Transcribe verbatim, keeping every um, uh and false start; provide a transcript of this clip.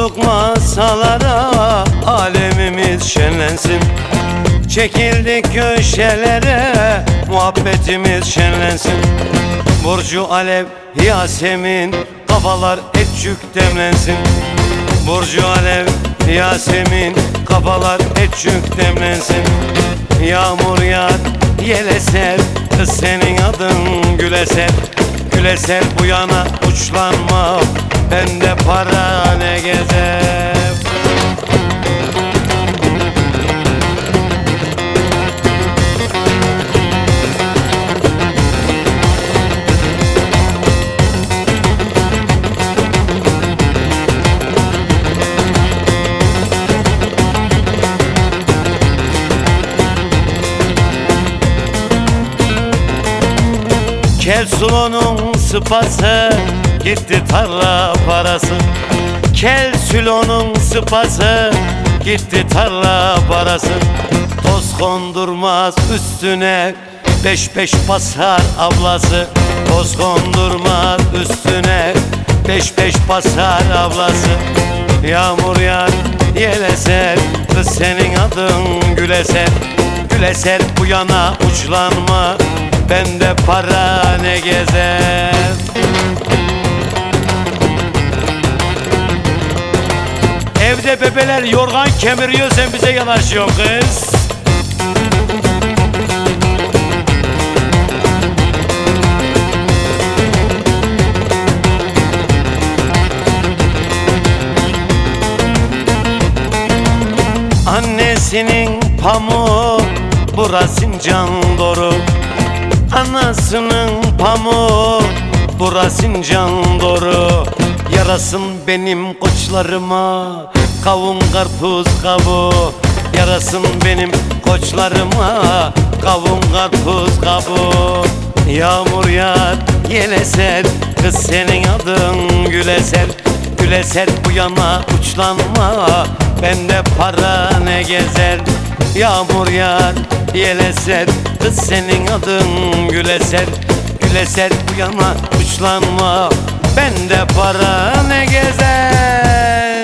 Oturduk masalara, alemimiz şenlensin. Çekildik köşelere, muhabbetimiz şenlensin. Burcu, Alev, Yasemin, kafalar etçük demlensin. Burcu, Alev, Yasemin, kafalar etçük demlensin. Yağmur yağar, yel eser, kız senin adın gül eser. Gül eser bu yana uçlanma, bende para ne gezer. Kel Sulo'nun sıpası, gitti tarla parası. Kel Sulo'nun sıpası, gitti tarla parası. Toz kondurmaz üstüne, beş beş basar ablası. Toz kondurmaz üstüne, beş beş basar ablası. Yağmur yağar, yel eser, kız senin adın gül eser. Gül eser bu yana uçlanma, bende para ne gezer. Evde bebeler yorgan kemiriyor, sen bize yanaşıyorsun kız. Annesinin pamuğu, burası Sincan doğru. Anasının pamuğu, burası Sincan doğru. Yarasın benim koçlarıma, kavun karpuz kabuğu. Yarasın benim koçlarıma, kavun karpuz kabuğu. Yağmur yağar, yel eser, kız senin adın gül eser. Gül eser bu yana uçlanma, bende para ne gezer. Yağmur yağar, yel eser, kız senin adın gül eser. Gül eser bu yana uçlanma, bende para ne gezer.